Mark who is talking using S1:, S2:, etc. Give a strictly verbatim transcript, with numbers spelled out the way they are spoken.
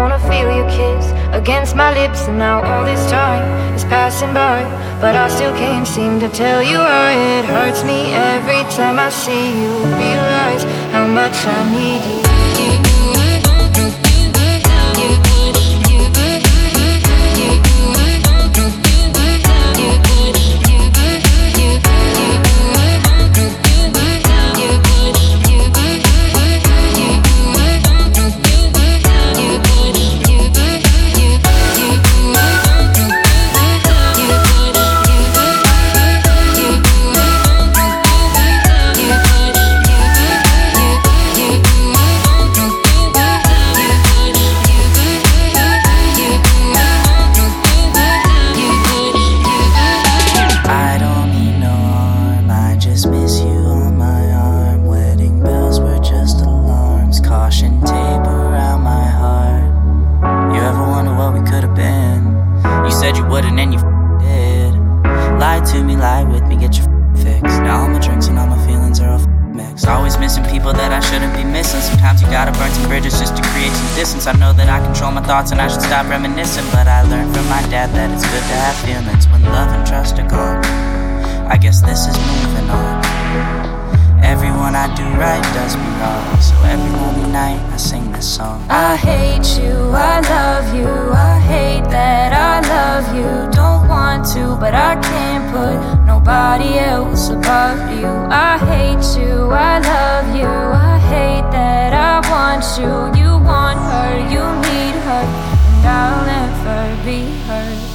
S1: wanna feel your kiss against my lips. And now all this time is passing by, but I still can't seem to tell you why. It hurts me every time I see you, realize how much I need you.
S2: Said you wouldn't and you did. Lie to me, lie with me, get your fix. Now all my drinks and all my feelings are all mixed. Always missing people that I shouldn't be missing. Sometimes you gotta burn some bridges just to create some distance. I know that I control my thoughts and I should stop reminiscing, but I learned from my dad that it's good to have feelings when love and trust are gone. I guess this is moving on. Everyone I do right does me wrong, so every lonely night I sing this song.
S1: I hate you, I love you, I hate that I love you. Don't want to, but I can't put nobody else above you. I hate you, I love you, I hate that I want you. You want her, you need her, and I'll never be her.